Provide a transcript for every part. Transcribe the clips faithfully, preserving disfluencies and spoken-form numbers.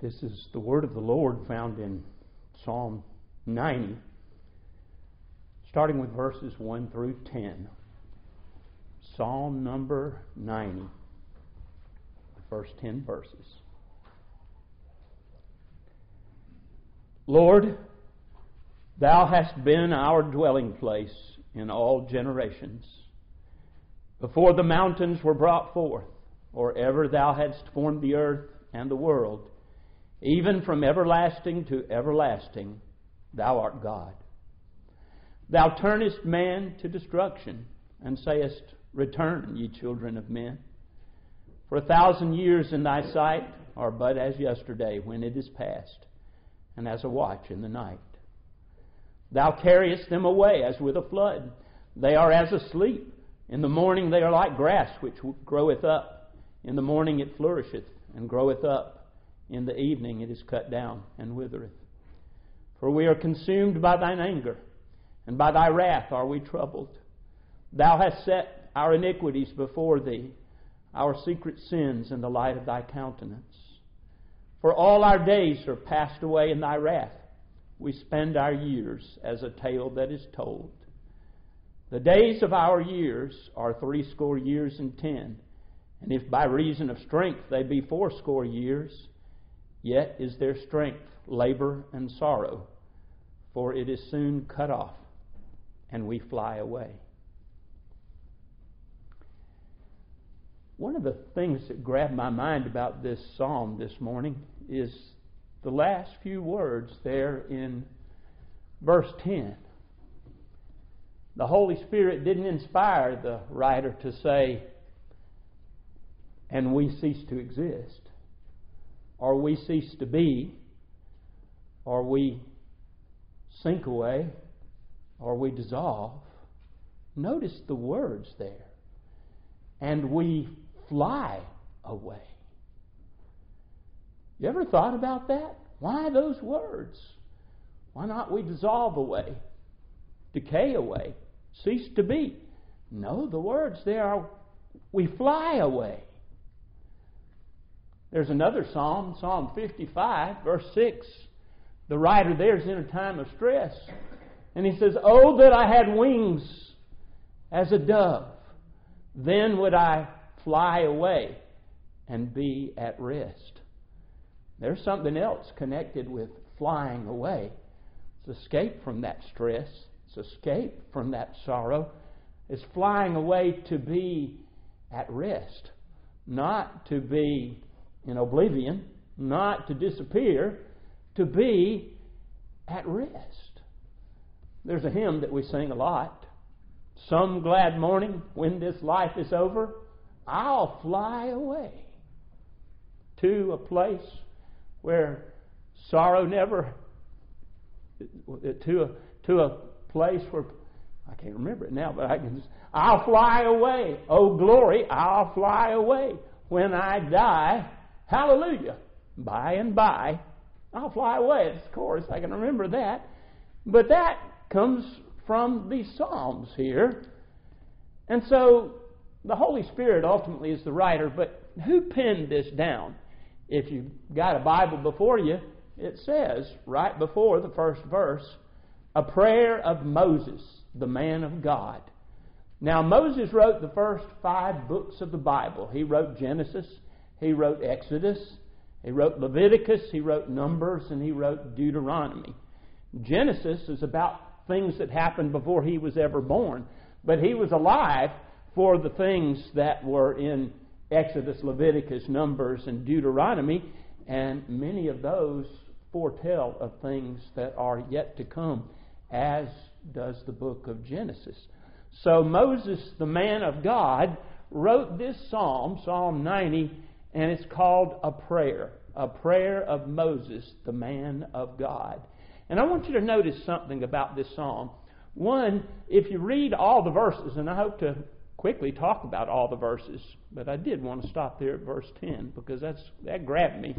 This is the word of the Lord found in Psalm ninety, starting with verses one through ten. Psalm number ninety, the first ten verses. Lord, Thou hast been our dwelling place in all generations. Before the mountains were brought forth, or ever Thou hadst formed the earth and the world, even from everlasting to everlasting, Thou art God. Thou turnest man to destruction, and sayest, Return, ye children of men. For a thousand years in Thy sight are but as yesterday when it is past, and as a watch in the night. Thou carriest them away as with a flood. They are as asleep. In the morning they are like grass which groweth up. In the morning it flourisheth and groweth up. In the evening it is cut down and withereth. For we are consumed by Thine anger, and by Thy wrath are we troubled. Thou hast set our iniquities before Thee, our secret sins in the light of Thy countenance. For all our days are passed away in Thy wrath. We spend our years as a tale that is told. The days of our years are threescore years and ten, and if by reason of strength they be fourscore years, yet is their strength labor and sorrow, for it is soon cut off, and we fly away. One of the things that grabbed my mind about this psalm this morning is the last few words there in verse ten. The Holy Spirit didn't inspire the writer to say, and we cease to exist, or we cease to be, or we sink away, or we dissolve. Notice the words there. And we fly away. You ever thought about that? Why those words? Why not we dissolve away, decay away, cease to be? No, the words there are we fly away. There's another psalm, Psalm fifty-five, verse six. The writer there is in a time of stress. And he says, Oh, that I had wings as a dove. Then would I fly away and be at rest. There's something else connected with flying away. It's escape from that stress. It's escape from that sorrow. It's flying away to be at rest. Not to be in oblivion. Not to disappear. To be at rest. There's a hymn that we sing a lot. Some glad morning when this life is over, I'll fly away to a place where sorrow never, to a, to a place where, I can't remember it now, but I can, I'll fly away. Oh glory, I'll fly away. When I die, hallelujah, by and by, I'll fly away. It's of course, I can remember that. But that comes from the Psalms here. And so the Holy Spirit ultimately is the writer, but who penned this down? If you've got a Bible before you, it says right before the first verse, a prayer of Moses, the man of God. Now Moses wrote the first five books of the Bible. He wrote Genesis, he wrote Exodus, he wrote Leviticus, he wrote Numbers, and he wrote Deuteronomy. Genesis is about things that happened before he was ever born. But he was alive for the things that were in Exodus, Leviticus, Numbers, and Deuteronomy. And many of those foretell of things that are yet to come, as does the book of Genesis. So Moses, the man of God, wrote this psalm, Psalm ninety, and it's called a prayer. A prayer of Moses, the man of God. And I want you to notice something about this psalm. One, if you read all the verses, and I hope to quickly talk about all the verses, but I did want to stop there at verse ten because that's that grabbed me.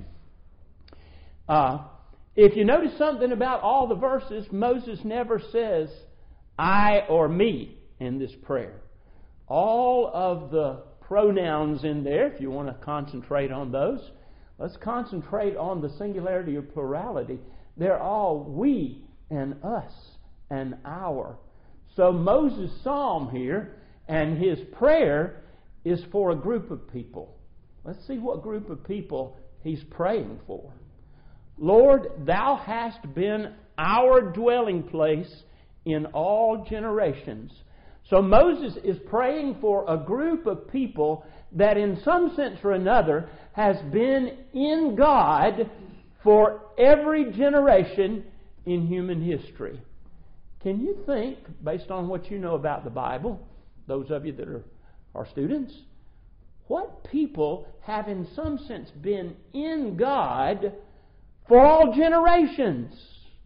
Uh, if you notice something about all the verses, Moses never says I or me in this prayer. All of the pronouns in there, if you want to concentrate on those, Let's concentrate on the singularity or plurality. They're all we and us and our. So Moses' psalm here and his prayer is for a group of people. Let's see what group of people he's praying for. Lord, thou hast been our dwelling place in all generations. So Moses is praying for a group of people that in some sense or another has been in God for every generation in human history. Can you think, based on what you know about the Bible, those of you that are, are students, what people have in some sense been in God for all generations?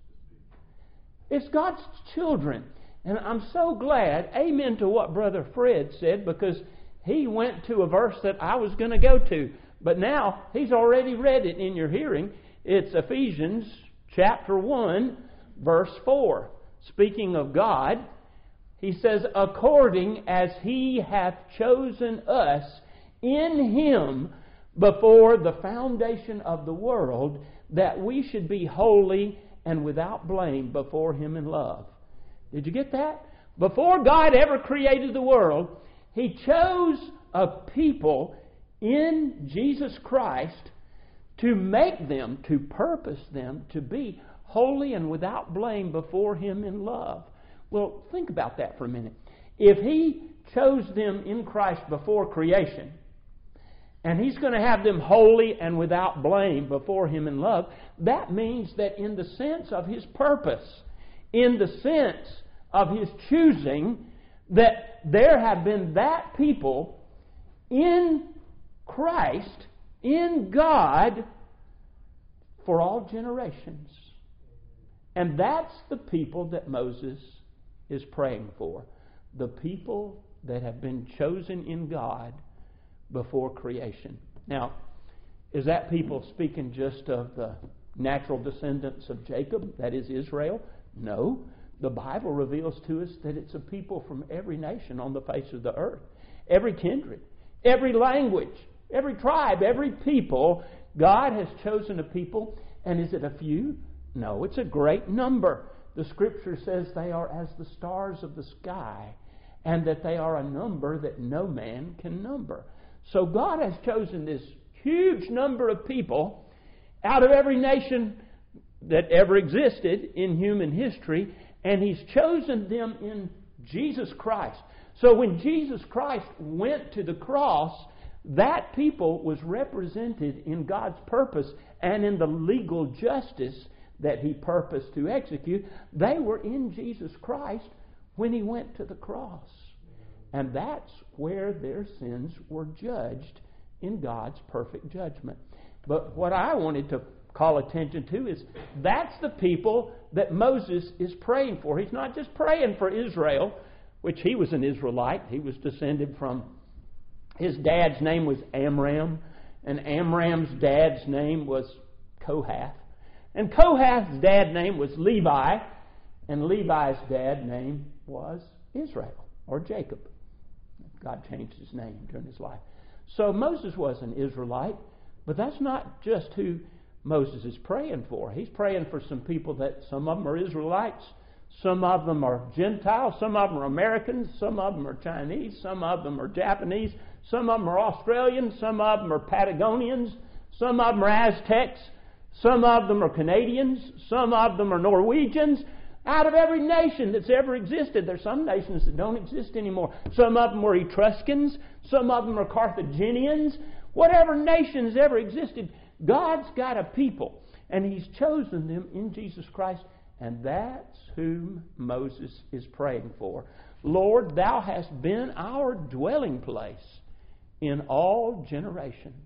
It's God's children. And I'm so glad, amen to what Brother Fred said, because he went to a verse that I was going to go to. But now he's already read it in your hearing. It's Ephesians chapter one, verse four. Speaking of God, he says, according as he hath chosen us in him before the foundation of the world, that we should be holy and without blame before him in love. Did you get that? Before God ever created the world, he chose a people in Jesus Christ to make them, to purpose them to be holy and without blame before him in love. Well, think about that for a minute. If he chose them in Christ before creation, and he's going to have them holy and without blame before him in love, that means that in the sense of his purpose, in the sense of his choosing, that there have been that people in Christ, in God, for all generations. And that's the people that Moses is praying for. The people that have been chosen in God before creation. Now, is that people speaking just of the natural descendants of Jacob, that is Israel? No. The Bible reveals to us that it's a people from every nation on the face of the earth. Every kindred, every language, every tribe, every people. God has chosen a people. And is it a few? No, it's a great number. The Scripture says they are as the stars of the sky, and that they are a number that no man can number. So God has chosen this huge number of people out of every nation that ever existed in human history, and He's chosen them in Jesus Christ. So when Jesus Christ went to the cross, that people was represented in God's purpose and in the legal justice that He purposed to execute. They were in Jesus Christ when He went to the cross. And that's where their sins were judged in God's perfect judgment. But what I wanted to call attention to is that's the people that Moses is praying for. He's not just praying for Israel, which he was an Israelite. He was descended from, his dad's name was Amram, and Amram's dad's name was Kohath. And Kohath's dad's name was Levi, and Levi's dad's name was Israel, or Jacob. God changed his name during his life. So Moses was an Israelite, but that's not just who Moses is praying for. He's praying for some people that some of them are Israelites, some of them are Gentiles, some of them are Americans, some of them are Chinese, some of them are Japanese, some of them are Australians, some of them are Patagonians, some of them are Aztecs, some of them are Canadians, some of them are Norwegians. Out of every nation that's ever existed, there's some nations that don't exist anymore. Some of them were Etruscans, some of them are Carthaginians. Whatever nations ever existed, God's got a people, and He's chosen them in Jesus Christ, and that's whom Moses is praying for. Lord, Thou hast been our dwelling place in all generations.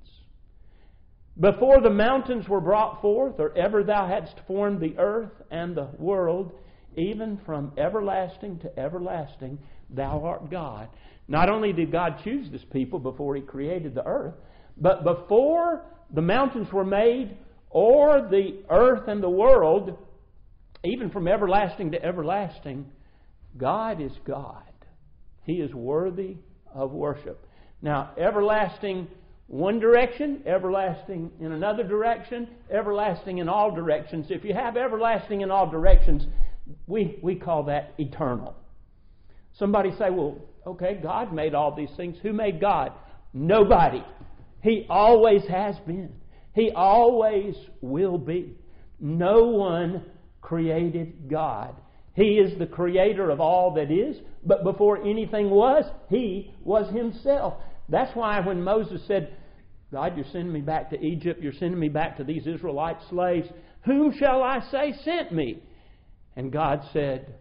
Before the mountains were brought forth, or ever Thou hadst formed the earth and the world, even from everlasting to everlasting, Thou art God. Not only did God choose this people before He created the earth, but before the mountains were made, or the earth and the world, even from everlasting to everlasting, God is God. He is worthy of worship. Now, everlasting one direction, everlasting in another direction, everlasting in all directions. If you have everlasting in all directions, we, we call that eternal. Somebody say, well, okay, God made all these things. Who made God? Nobody. He always has been. He always will be. No one created God. He is the creator of all that is, but before anything was, He was Himself. That's why when Moses said, God, you're sending me back to Egypt, you're sending me back to these Israelite slaves, whom shall I say sent me? And God said,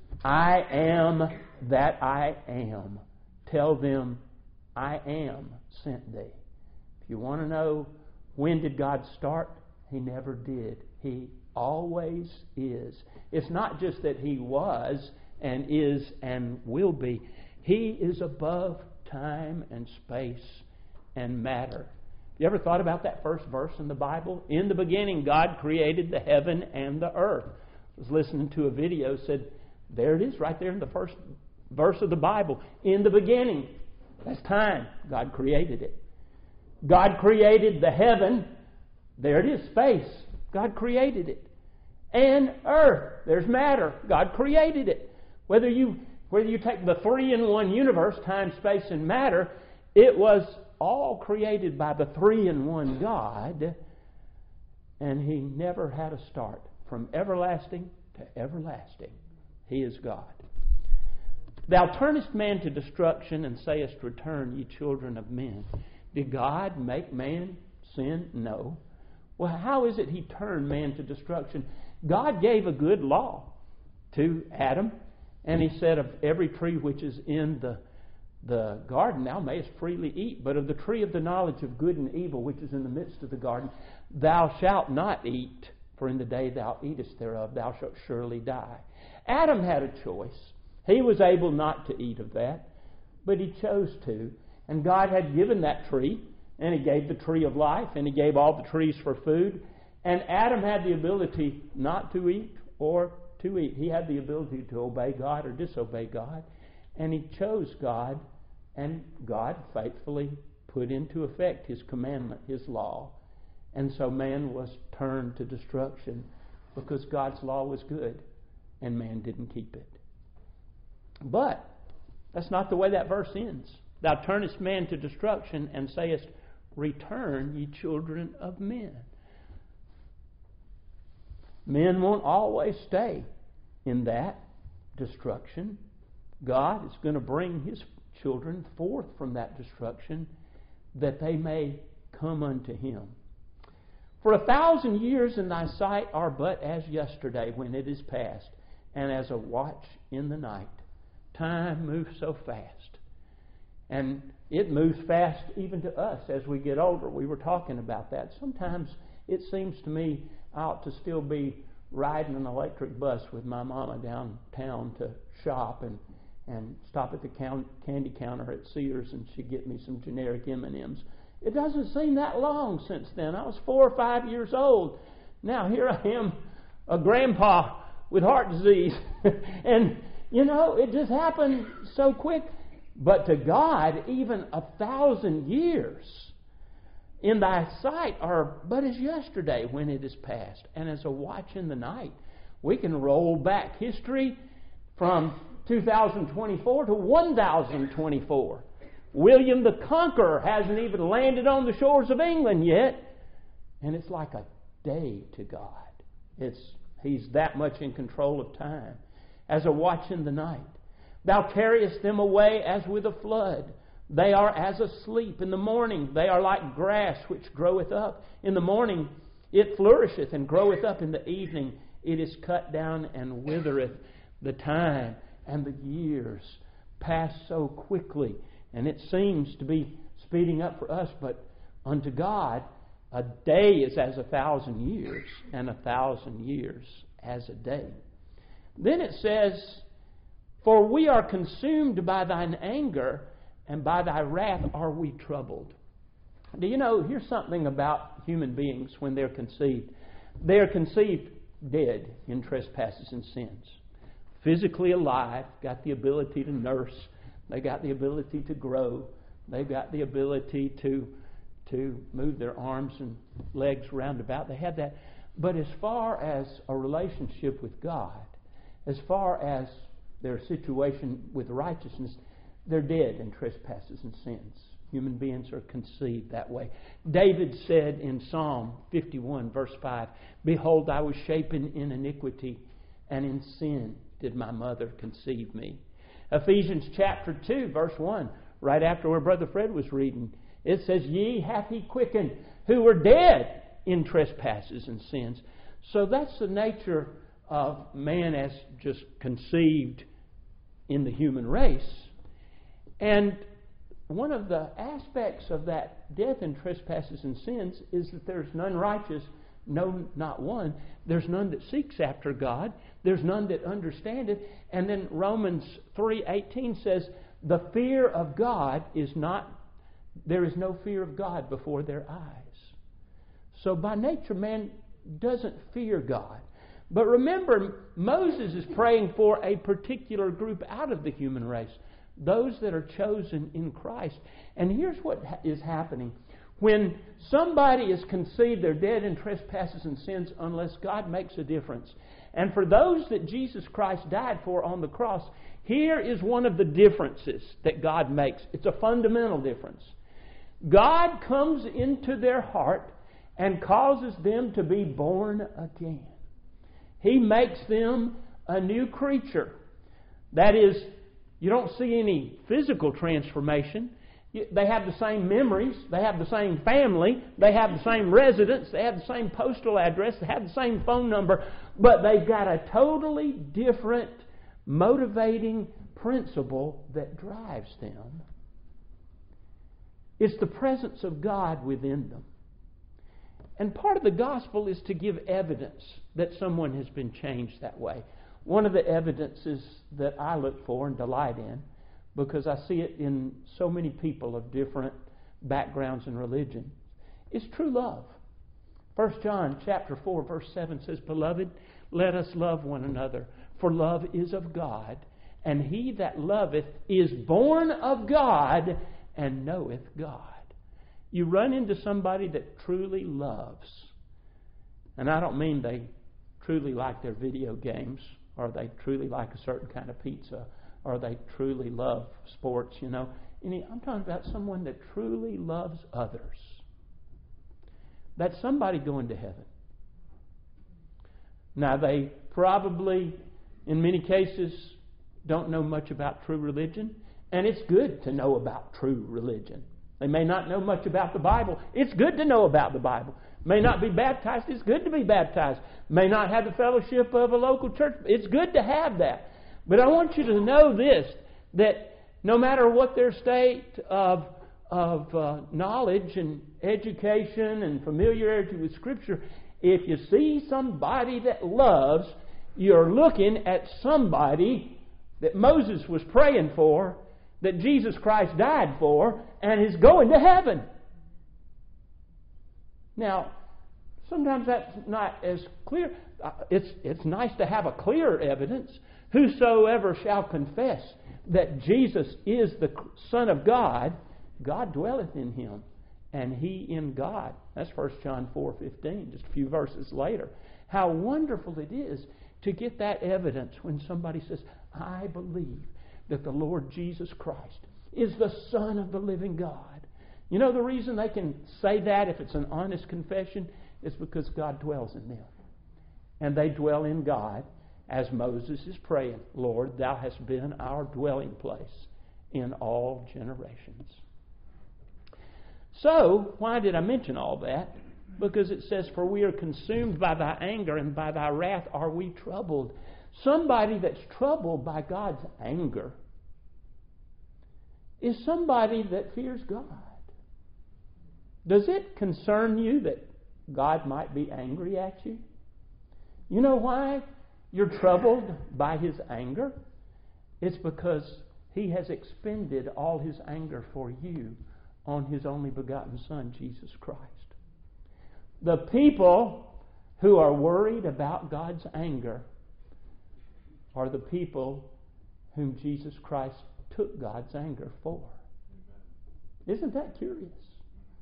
I am that I am. Tell them, I am sent thee. If you want to know when did God start, He never did. He always is. It's not just that He was and is and will be. He is above time and space and matter. You ever thought about that first verse in the Bible? In the beginning, God created the heaven and the earth. I was listening to a video, said, there it is right there in the first verse of the Bible. In the beginning, that's time. God created it. God created the heaven. There it is, space. God created it. And earth. There's matter. God created it. Whether you whether you take the three-in-one universe, time, space, and matter, it was all created by the three-in-one God, and He never had a start. From everlasting to everlasting, He is God. Thou turnest man to destruction, and sayest, return, ye children of men. Did God make man sin? No. Well, how is it He turned man to destruction? God gave a good law to Adam, and He said, of every tree which is in the the garden thou mayest freely eat, but of the tree of the knowledge of good and evil, which is in the midst of the garden, thou shalt not eat, for in the day thou eatest thereof, thou shalt surely die. Adam had a choice. He was able not to eat of that, but he chose to. And God had given that tree, and He gave the tree of life, and He gave all the trees for food. And Adam had the ability not to eat or to eat. He had the ability to obey God or disobey God. And he chose God, and God faithfully put into effect His commandment, His law. And so man was turned to destruction because God's law was good and man didn't keep it. But that's not the way that verse ends. Thou turnest man to destruction and sayest, return, ye children of men. Men won't always stay in that destruction. God is going to bring His children forth from that destruction that they may come unto Him. For a thousand years in thy sight are but as yesterday when it is past, and as a watch in the night. Time moves so fast. And it moves fast even to us as we get older. We were talking about that. Sometimes it seems to me I ought to still be riding an electric bus with my mama downtown to shop and, and stop at the count, candy counter at Sears, and she'd get me some generic M and M's. It doesn't seem that long since then. I was four or five years old. Now here I am, a grandpa with heart disease. And, you know, it just happened so quick. But to God, even a thousand years in thy sight are but as yesterday when it is past, and as a watch in the night. We can roll back history from two thousand twenty-four to one thousand twenty-four. William the Conqueror hasn't even landed on the shores of England yet, and it's like a day to God. It's He's that much in control of time. As a watch in the night. Thou carriest them away as with a flood. They are as asleep. In the morning they are like grass which groweth up. In the morning it flourisheth and groweth up. In the evening it is cut down and withereth. The time and the years pass so quickly, and it seems to be speeding up for us, but unto God a day is as a thousand years, and a thousand years as a day. Then it says, for we are consumed by thine anger, and by thy wrath are we troubled. Do you know, here's something about human beings when they're conceived. They are conceived dead in trespasses and sins. Physically alive, got the ability to nurse. They got the ability to grow. They've got the ability to, to move their arms and legs roundabout. They had that. But as far as a relationship with God, as far as their situation with righteousness, they're dead in trespasses and sins. Human beings are conceived that way. David said in Psalm fifty-one, verse five, "Behold, I was shapen in iniquity, and in sin did my mother conceive me." Ephesians chapter two, verse one, right after where Brother Fred was reading, it says, "Ye hath he quickened who were dead in trespasses and sins." So that's the nature of man as just conceived in the human race. And one of the aspects of that death in trespasses and sins is that there's none righteous, no, not one. There's none that seeks after God. There's none that understandeth. And then Romans three eighteen says, "The fear of God is not, there is no fear of God before their eyes." So by nature, man doesn't fear God. But remember, Moses is praying for a particular group out of the human race, those that are chosen in Christ. And here's what is happening. When somebody is conceived, they're dead in trespasses and sins unless God makes a difference. And for those that Jesus Christ died for on the cross, here is one of the differences that God makes. It's a fundamental difference. God comes into their heart and causes them to be born again. He makes them a new creature. That is, you don't see any physical transformation. They have the same memories. They have the same family. They have the same residence. They have the same postal address. They have the same phone number. But they've got a totally different motivating principle that drives them. It's the presence of God within them. And part of the gospel is to give evidence that someone has been changed that way. One of the evidences that I look for and delight in, because I see it in so many people of different backgrounds and religion, is true love. First John chapter four, verse seven says, "Beloved, let us love one another, for love is of God, and he that loveth is born of God and knoweth God." You run into somebody that truly loves, and I don't mean they truly like their video games, or they truly like a certain kind of pizza, or they truly love sports, you know. I'm talking about someone that truly loves others. That's somebody going to heaven. Now, they probably, in many cases, don't know much about true religion, and it's good to know about true religion. They may not know much about the Bible. It's good to know about the Bible. May not be baptized. It's good to be baptized. May not have the fellowship of a local church. It's good to have that. But I want you to know this, that no matter what their state of, of uh, knowledge and education and familiarity with Scripture, if you see somebody that loves, you're looking at somebody that Moses was praying for, that Jesus Christ died for, and is going to heaven. Now, sometimes that's not as clear. It's, it's nice to have a clear evidence. Whosoever shall confess that Jesus is the Son of God, God dwelleth in him, and he in God. That's First John four fifteen, just a few verses later. How wonderful it is to get that evidence when somebody says, "I believe that the Lord Jesus Christ is the Son of the living God." You know the reason they can say that, if it's an honest confession, is because God dwells in them. And they dwell in God, as Moses is praying, "Lord, thou hast been our dwelling place in all generations." So, why did I mention all that? Because it says, "For we are consumed by thy anger, and by thy wrath are we troubled." Somebody that's troubled by God's anger is somebody that fears God. Does it concern you that God might be angry at you? You know why you're troubled by his anger? It's because he has expended all his anger for you on his only begotten Son, Jesus Christ. The people who are worried about God's anger are the people whom Jesus Christ took God's anger for. Isn't that curious?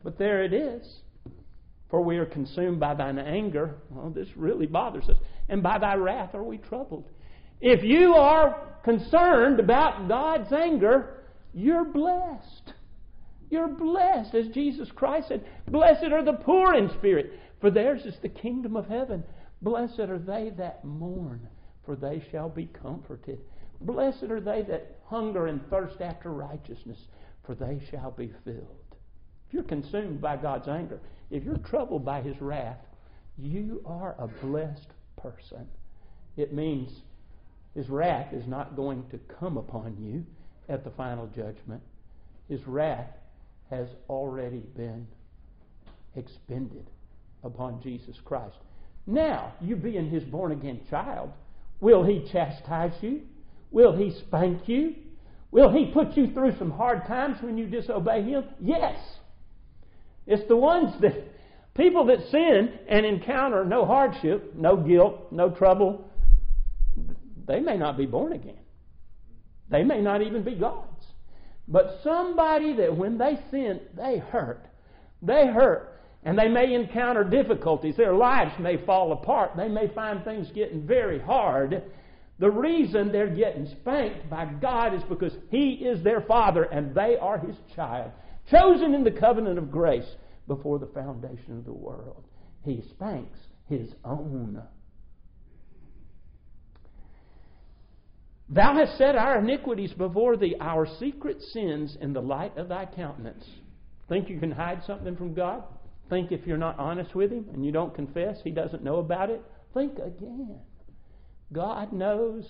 But there it is. For we are consumed by thine anger. Well, this really bothers us. And by thy wrath are we troubled. If you are concerned about God's anger, you're blessed. You're blessed. As Jesus Christ said, blessed are the poor in spirit, for theirs is the kingdom of heaven. Blessed are they that mourn, for they shall be comforted. Blessed are they that hunger and thirst after righteousness, for they shall be filled. If you're consumed by God's anger, if you're troubled by His wrath, you are a blessed person. It means His wrath is not going to come upon you at the final judgment. His wrath has already been expended upon Jesus Christ. Now, you being His born-again child, will He chastise you? Will He spank you? Will He put you through some hard times when you disobey Him? Yes. It's the ones that, people that sin and encounter no hardship, no guilt, no trouble, they may not be born again. They may not even be God's. But somebody that when they sin, they hurt. They hurt. And they may encounter difficulties. Their lives may fall apart. They may find things getting very hard. The reason they're getting spanked by God is because He is their Father and they are His child, chosen in the covenant of grace before the foundation of the world. He spanks His own. Thou hast set our iniquities before Thee, our secret sins in the light of Thy countenance. Think you can hide something from God? Think if you're not honest with Him and you don't confess, He doesn't know about it? Think again. God knows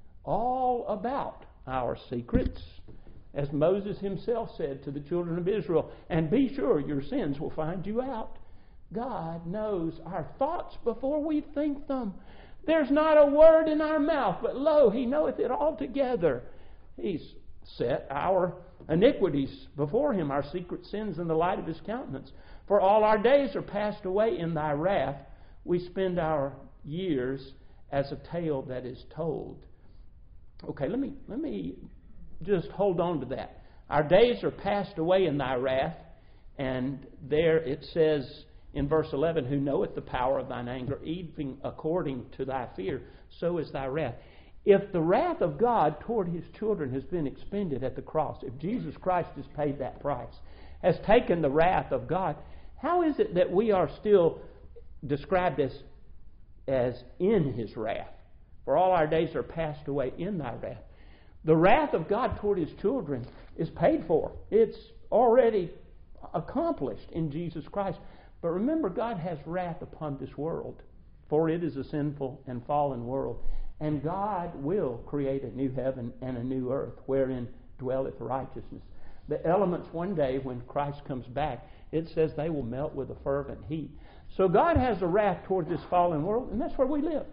all about our secrets. As Moses himself said to the children of Israel, and be sure your sins will find you out. God knows our thoughts before we think them. There's not a word in our mouth, but lo, He knoweth it altogether. He's set our iniquities before Him, our secret sins in the light of His countenance. For all our days are passed away in Thy wrath. We spend our years as a tale that is told. Okay, let me let me just hold on to that. Our days are passed away in Thy wrath, and there it says in verse eleven, who knoweth the power of Thine anger, even according to Thy fear, so is Thy wrath. If the wrath of God toward His children has been expended at the cross, if Jesus Christ has paid that price, has taken the wrath of God, how is it that we are still described as, as in His wrath? For all our days are passed away in Thy wrath. The wrath of God toward His children is paid for. It's already accomplished in Jesus Christ. But remember, God has wrath upon this world, for it is a sinful and fallen world. And God will create a new heaven and a new earth, wherein dwelleth righteousness. The elements one day, when Christ comes back, it says they will melt with a fervent heat. So God has a wrath toward this fallen world, and that's where we live.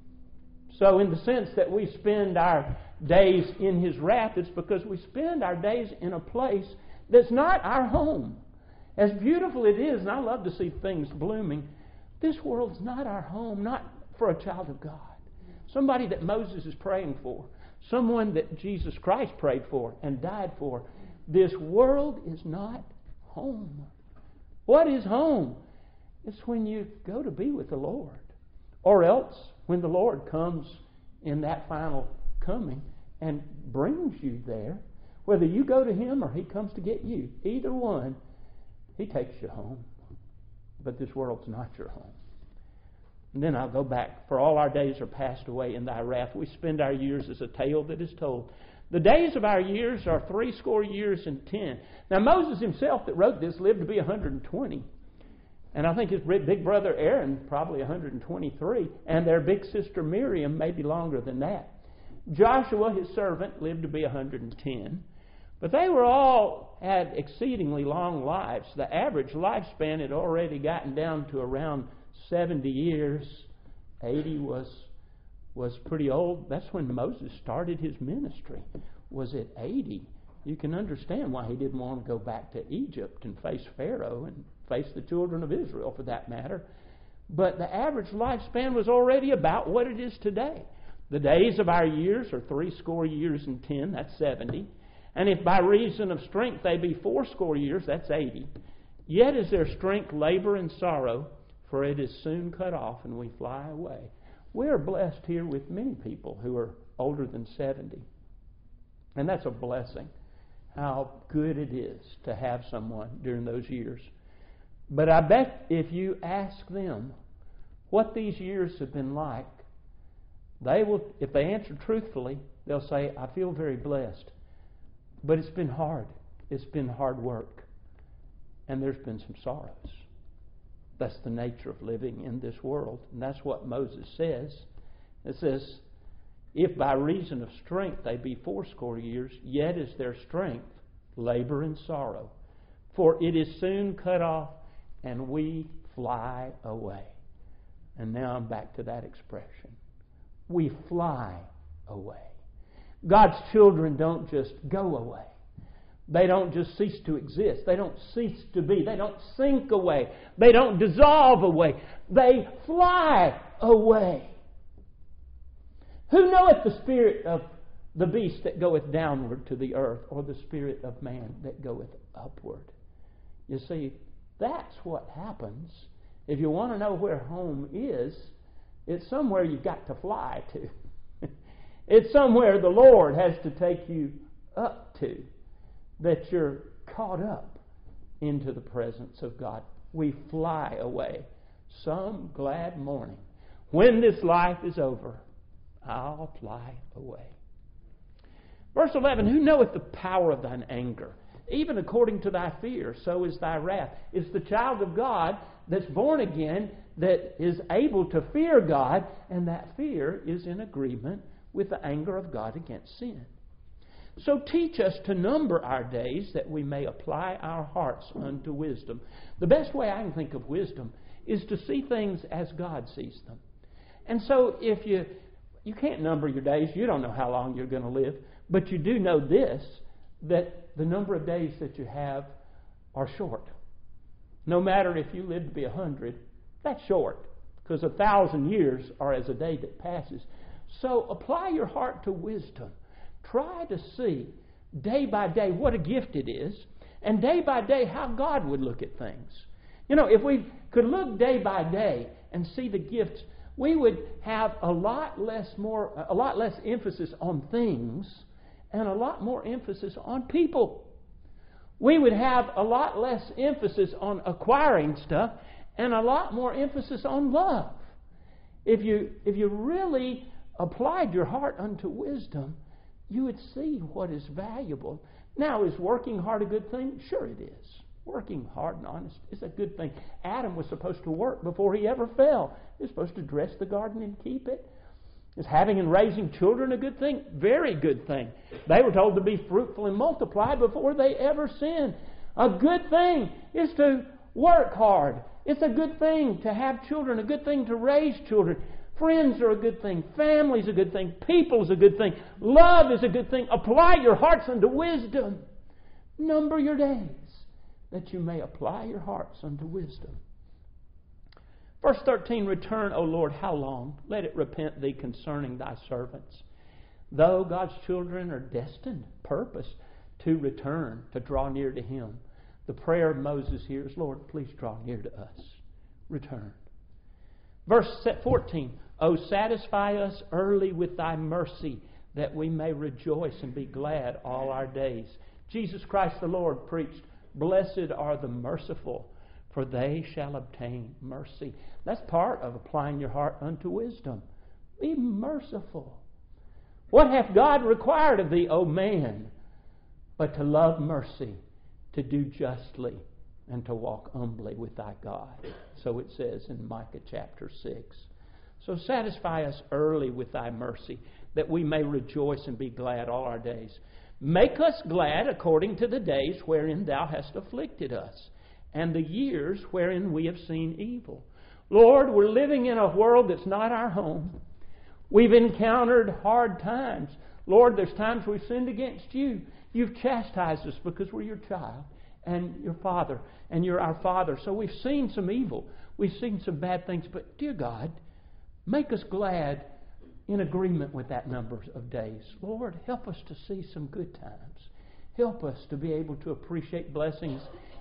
So in the sense that we spend our days in His wrath, it's because we spend our days in a place that's not our home. As beautiful it is, and I love to see things blooming, this world's not our home, not for a child of God. Somebody that Moses is praying for, someone that Jesus Christ prayed for and died for. This world is not home. What is home? It's when you go to be with the Lord. Or else when the Lord comes in that final coming and brings you there, whether you go to Him or He comes to get you, either one, He takes you home. But this world's not your home. And then I'll go back. For all our days are passed away in Thy wrath. We spend our years as a tale that is told. The days of our years are three score years and ten. Now Moses himself that wrote this lived to be one hundred twenty. And I think his big brother Aaron probably one hundred twenty-three. And their big sister Miriam maybe longer than that. Joshua, his servant, lived to be one hundred ten. But they were all had exceedingly long lives. The average lifespan had already gotten down to around seventy years. eighty was was pretty old. That's when Moses started his ministry, was at eighty. You can understand why he didn't want to go back to Egypt and face Pharaoh and face the children of Israel for that matter. But the average lifespan was already about what it is today. The days of our years are three score years and ten, that's seventy. And if by reason of strength they be four score years, that's eighty. Yet is their strength labor and sorrow, for it is soon cut off and we fly away. We are blessed here with many people who are older than seventy. And that's a blessing, how good it is to have someone during those years. But I bet if you ask them what these years have been like, they will, if they answer truthfully, they'll say, I feel very blessed. But it's been hard. It's been hard work. And there's been some sorrows. That's the nature of living in this world. And that's what Moses says. It says, if by reason of strength they be fourscore years, yet is their strength labor and sorrow. For it is soon cut off, and we fly away. And now I'm back to that expression. We fly away. God's children don't just go away. They don't just cease to exist. They don't cease to be. They don't sink away. They don't dissolve away. They fly away. Who knoweth the spirit of the beast that goeth downward to the earth, or the spirit of man that goeth upward? You see, that's what happens. If you want to know where home is, it's somewhere you've got to fly to. It's somewhere the Lord has to take you up to, that you're caught up into the presence of God. We fly away some glad morning. When this life is over, I'll fly away. Verse eleven, who knoweth the power of thine anger? Even according to thy fear, so is thy wrath. It's the child of God that's born again that is able to fear God, and that fear is in agreement with the anger of God against sin. So teach us to number our days, that we may apply our hearts unto wisdom. The best way I can think of wisdom is to see things as God sees them. And so if you you can't number your days, you don't know how long you're going to live, but you do know this, that the number of days that you have are short. No matter if you live to be a hundred, that's short, because a thousand years are as a day that passes. So apply your heart to wisdom. Try to see day by day what a gift it is, and day by day how God would look at things. You know, if we could look day by day and see the gifts, we would have a lot less more, a lot less emphasis on things and a lot more emphasis on people. We would have a lot less emphasis on acquiring stuff and a lot more emphasis on love. If you if you really applied your heart unto wisdom, you would see what is valuable. Now, is working hard a good thing? Sure it is. Working hard and honest is a good thing. Adam was supposed to work before he ever fell. He was supposed to dress the garden and keep it. Is having and raising children a good thing? Very good thing. They were told to be fruitful and multiply before they ever sinned. A good thing is to work hard. It's a good thing to have children, a good thing to raise children. Friends are a good thing. Family is a good thing. People is a good thing. Love is a good thing. Apply your hearts unto wisdom. Number your days, that you may apply your hearts unto wisdom. Verse thirteen, return, O Lord, how long? Let it repent thee concerning thy servants. Though God's children are destined, purpose, to return, to draw near to Him, the prayer of Moses here is, Lord, please draw near to us. Return. Verse fourteen, O satisfy us early with thy mercy, that we may rejoice and be glad all our days. Jesus Christ the Lord preached, blessed are the merciful, for they shall obtain mercy. That's part of applying your heart unto wisdom. Be merciful. What hath God required of thee, O man, but to love mercy, to do justly, and to walk humbly with thy God? So it says in Micah chapter six. So satisfy us early with thy mercy, that we may rejoice and be glad all our days. Make us glad according to the days wherein thou hast afflicted us, and the years wherein we have seen evil. Lord, we're living in a world that's not our home. We've encountered hard times. Lord, there's times we've sinned against you. You've chastised us because we're your child and your Father, and you're our Father. So we've seen some evil. We've seen some bad things. But, dear God, make us glad in agreement with that number of days. Lord, help us to see some good times. Help us to be able to appreciate blessings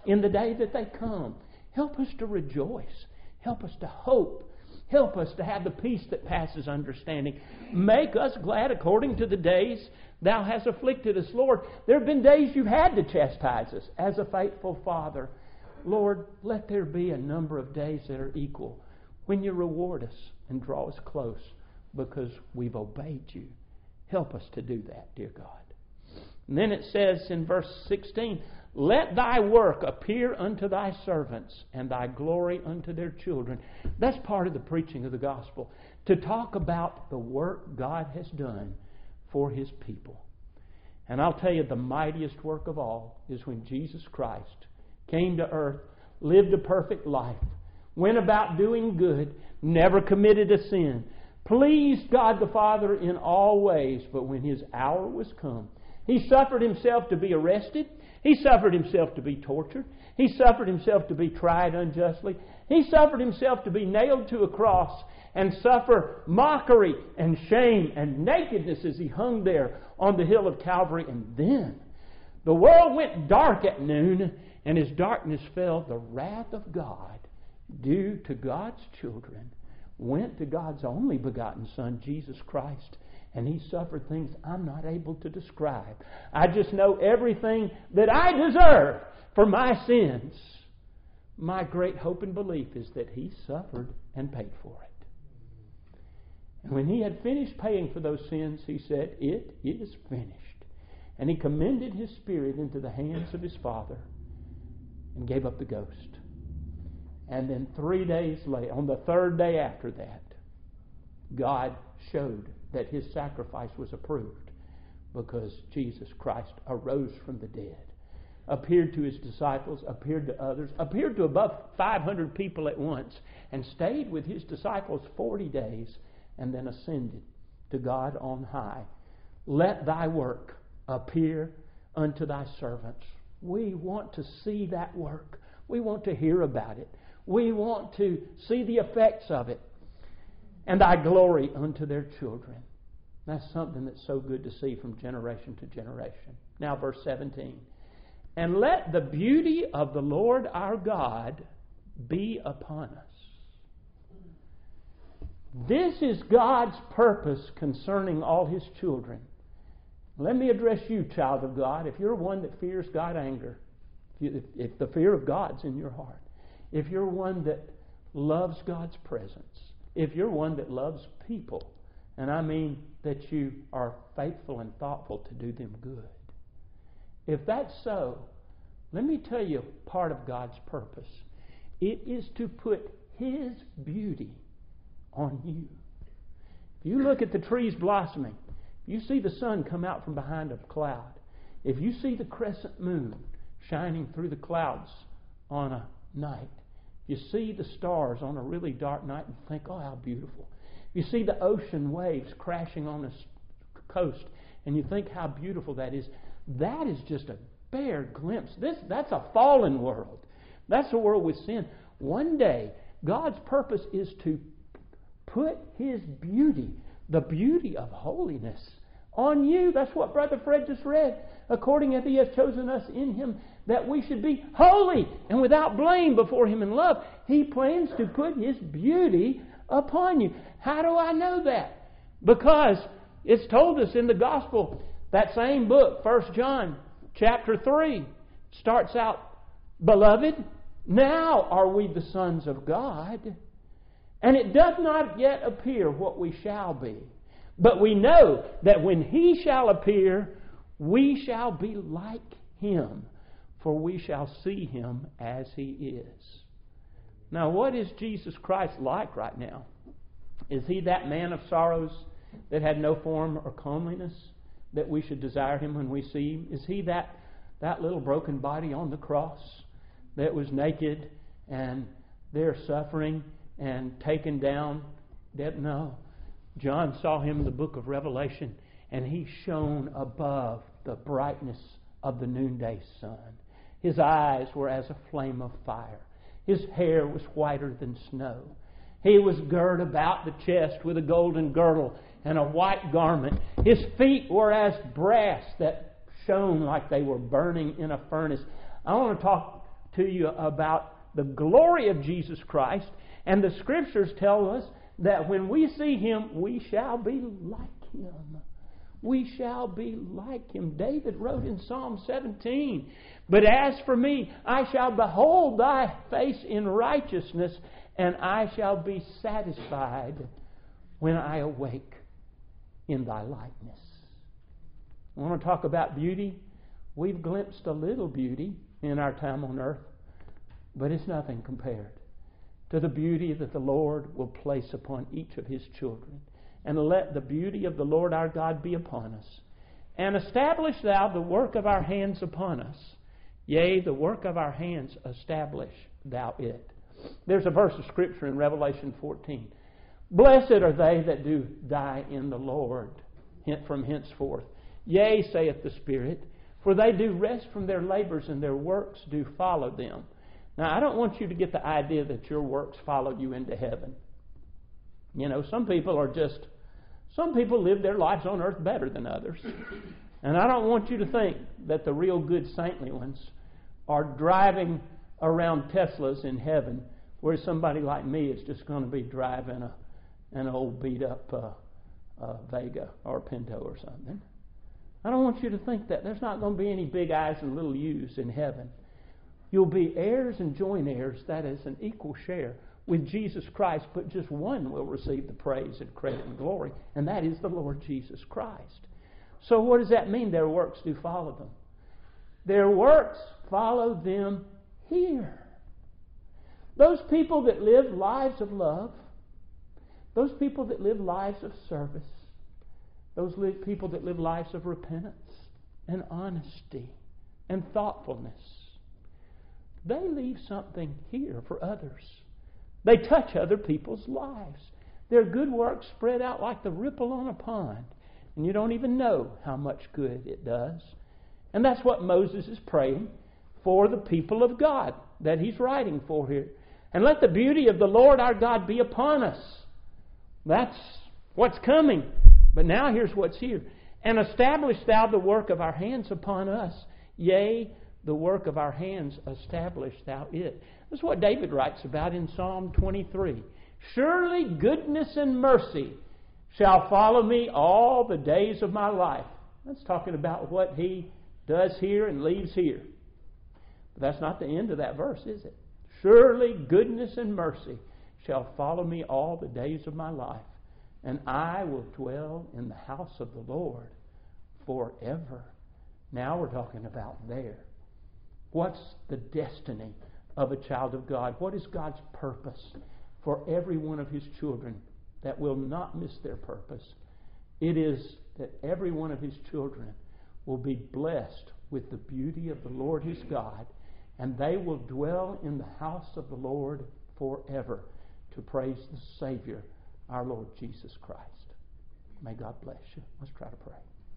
in the day that they come. Help us to rejoice. Help us to hope. Help us to have the peace that passes understanding. Make us glad according to the days Thou hast afflicted us. Lord, there have been days You've had to chastise us as a faithful Father. Lord, let there be a number of days that are equal when You reward us and draw us close because we've obeyed You. Help us to do that, dear God. And then it says in verse sixteen, let Thy work appear unto Thy servants, and Thy glory unto their children. That's part of the preaching of the gospel, to talk about the work God has done for His people. And I'll tell you, the mightiest work of all is when Jesus Christ came to earth, lived a perfect life, went about doing good, never committed a sin, pleased God the Father in all ways, but when His hour was come, He suffered Himself to be arrested. He suffered Himself to be tortured. He suffered Himself to be tried unjustly. He suffered Himself to be nailed to a cross and suffer mockery and shame and nakedness as He hung there on the hill of Calvary. And then the world went dark at noon, and as darkness fell, the wrath of God, due to God's children, went to God's only begotten Son, Jesus Christ. And He suffered things I'm not able to describe. I just know everything that I deserve for my sins. My great hope and belief is that He suffered and paid for it. And when He had finished paying for those sins, He said, it is finished. And He commended His Spirit into the hands of His Father and gave up the ghost. And then three days later, on the third day after that, God showed that His sacrifice was approved because Jesus Christ arose from the dead, appeared to His disciples, appeared to others, appeared to above five hundred people at once, and stayed with His disciples forty days, and then ascended to God on high. Let Thy work appear unto Thy servants. We want to see that work. We want to hear about it. We want to see the effects of it. And Thy glory unto their children. That's something that's so good to see from generation to generation. Now verse seventeen. And let the beauty of the Lord our God be upon us. This is God's purpose concerning all His children. Let me address you, child of God. If you're one that fears God's anger, if, if the fear of God's in your heart, if you're one that loves God's presence, if you're one that loves people, and I mean that you are faithful and thoughtful to do them good. If that's so, let me tell you part of God's purpose. It is to put His beauty on you. If you look at the trees blossoming, if you see the sun come out from behind a cloud, if you see the crescent moon shining through the clouds on a night, you see the stars on a really dark night and think, oh, how beautiful. You see the ocean waves crashing on the coast and you think how beautiful that is. That is just a bare glimpse. This, that's a fallen world. That's a world with sin. One day, God's purpose is to put His beauty, the beauty of holiness, on you. That's what Brother Fred just read. According as He has chosen us in Him, that we should be holy and without blame before Him in love. He plans to put His beauty upon you. How do I know that? Because it's told us in the gospel, that same book, First John chapter three, starts out, Beloved, now are we the sons of God, and it does not yet appear what we shall be. But we know that when He shall appear, we shall be like Him, for we shall see Him as He is. Now, what is Jesus Christ like right now? Is He that man of sorrows that had no form or comeliness, that we should desire Him when we see Him? Is He that, that little broken body on the cross that was naked and there suffering and taken down? Dead? No. John saw Him in the book of Revelation, and He shone above the brightness of the noonday sun. His eyes were as a flame of fire. His hair was whiter than snow. He was girt about the chest with a golden girdle and a white garment. His feet were as brass that shone like they were burning in a furnace. I want to talk to you about the glory of Jesus Christ. And the Scriptures tell us that when we see Him, we shall be like Him. We shall be like Him. David wrote in Psalm seventeen, "But as for me, I shall behold Thy face in righteousness, and I shall be satisfied when I awake in Thy likeness." I want to talk about beauty. We've glimpsed a little beauty in our time on earth, but it's nothing compared to the beauty that the Lord will place upon each of His children. And let the beauty of the Lord our God be upon us. And establish Thou the work of our hands upon us. Yea, the work of our hands establish Thou it. There's a verse of Scripture in Revelation fourteen. "Blessed are they that do die in the Lord from henceforth. Yea, saith the Spirit, for they do rest from their labors, and their works do follow them." Now, I don't want you to get the idea that your works follow you into heaven. You know, some people are just, some people live their lives on earth better than others. And I don't want you to think that the real good saintly ones are driving around Teslas in heaven, where somebody like me is just going to be driving a, an old beat-up uh, uh, Vega or Pinto or something. I don't want you to think that. There's not going to be any big I's and little U's in heaven. You'll be heirs and joint heirs, that is an equal share with Jesus Christ, but just one will receive the praise and credit and glory, and that is the Lord Jesus Christ. So what does that mean? Their works do follow them. Their works follow them here. Those people that live lives of love, those people that live lives of service, those live, people that live lives of repentance and honesty and thoughtfulness, they leave something here for others. They touch other people's lives. Their good works spread out like the ripple on a pond, and you don't even know how much good it does. And that's what Moses is praying for the people of God that he's writing for here. And let the beauty of the Lord our God be upon us. That's what's coming. But now here's what's here. And establish Thou the work of our hands upon us. Yea, the work of our hands establish Thou it. This is what David writes about in Psalm twenty-three. Surely goodness and mercy shall follow me all the days of my life. That's talking about what he does here and leaves here. But that's not the end of that verse, is it? Surely goodness and mercy shall follow me all the days of my life, and I will dwell in the house of the Lord forever. Now we're talking about there. What's the destiny of a child of God? What is God's purpose for every one of His children that will not miss their purpose? It is that every one of His children will be blessed with the beauty of the Lord His God, and they will dwell in the house of the Lord forever to praise the Savior, our Lord Jesus Christ. May God bless you. Let's try to pray.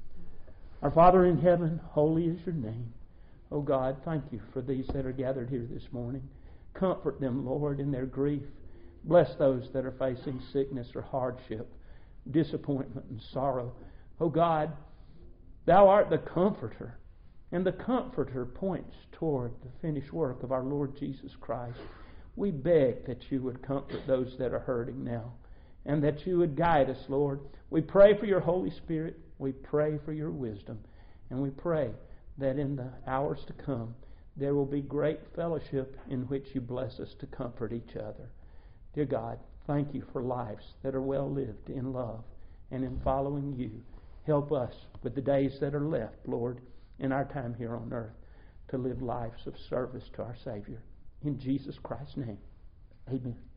Our Father in heaven, holy is your name. Oh God, thank you for these that are gathered here this morning. Comfort them, Lord, in their grief. Bless those that are facing sickness or hardship, disappointment and sorrow. Oh God, Thou art the Comforter, and the Comforter points toward the finished work of our Lord Jesus Christ. We beg that you would comfort those that are hurting now, and that you would guide us, Lord. We pray for your Holy Spirit. We pray for your wisdom, and we pray that in the hours to come there will be great fellowship in which you bless us to comfort each other. Dear God, thank you for lives that are well lived in love and in following you. Help us with the days that are left, Lord, in our time here on earth, to live lives of service to our Savior. In Jesus Christ's name, amen.